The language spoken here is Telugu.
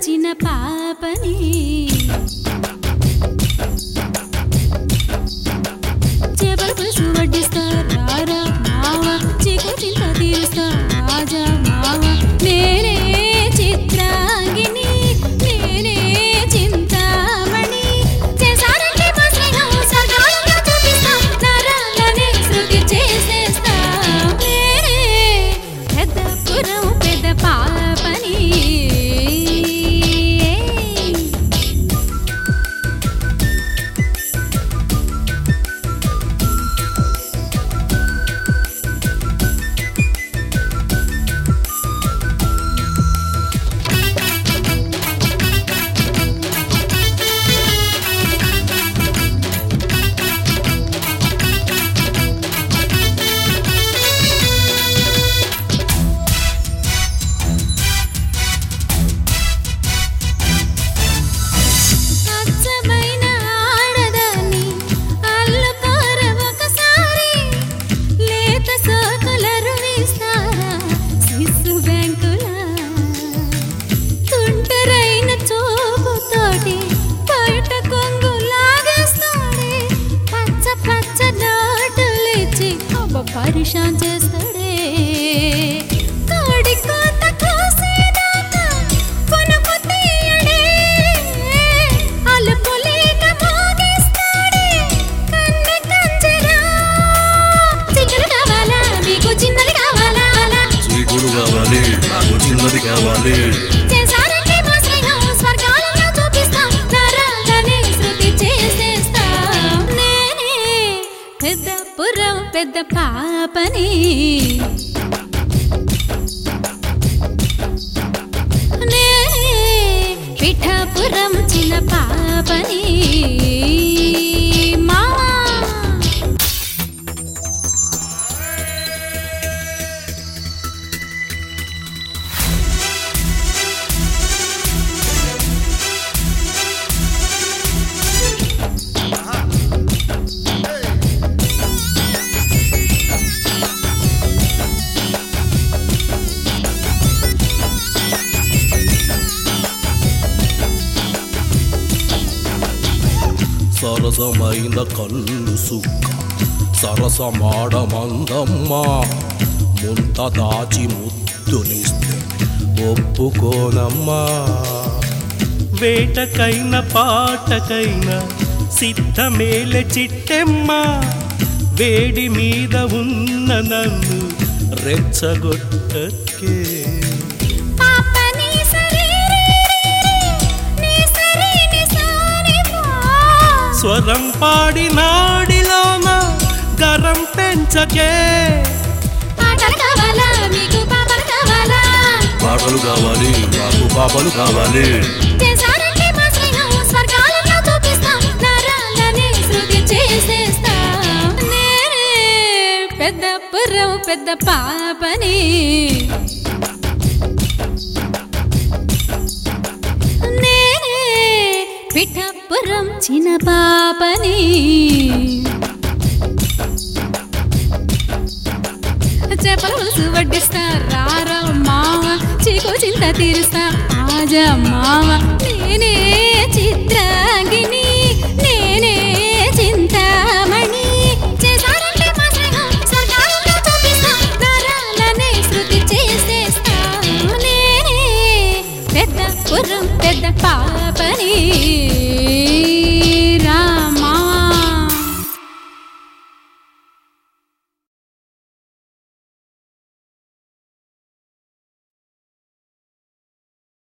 చిన్న పాపని చేపల పులుసు వడ్డిస్తా రారా మావ చీకు చింత తీరుస్తా రాజా మావ నేనే చిత్రాంగిని నేనే చింతామణి చేసారంటే మా స్నేహం స్వర్గాలలో చూపిస్తా నరాలనే శృతి చేసేస్తా నేనే పెద్దపురం పెద్ద పాపని పరిశాన్ చేస్తాడే కోడి కోత కోసేదాకా కొనుకు తీయడే అలుపులేక మోగిస్తాడే కన్నె కంజరా చిక్కుడు కావాలా మీకు చిన్నది కావాలా చిక్కుడు కావాలి నాకు చిన్నది కావాలి చేసారంటే మా స్నేహం స్వర్గాలలో చూపిస్తా నరాలనే శృతి చేసేస్తా నేనే పెద్దపురం పెద్ద పాపని నేనే పిఠాపురం చిన్న పాపని మావా సరసమైన కళ్ళు సుక్క సరసమాడమందమ్మా ముంత దాచి ముద్దునిస్తే ఒప్పుకోనమ్మా వేటకైన పాటకైన సిద్ధమేలె చిట్టెమ్మ వేడి మీద ఉన్న నన్ను రెచ్చగొట్టకే స్వరం పాడి నాడిలోన గరం పెంచకే పాటలు కావాలా మీకు పాపలు కావాలా పాటలు కావాలి నాకు పాపలు కావాలి చేసారంటే మా స్నేహం స్వర్గాలలో చూపిస్తా నరాలనే శృతి చేసేస్తా నేనే పెద్దపురం పెద్ద పాపని నేనే పిఠాపురం చిన్న పాపని చేపల పులుసు వడ్డిస్తా రారా మావ చీకు చింత తీరుస్తా ఆజా మావ నేనే చిత్రాంగిని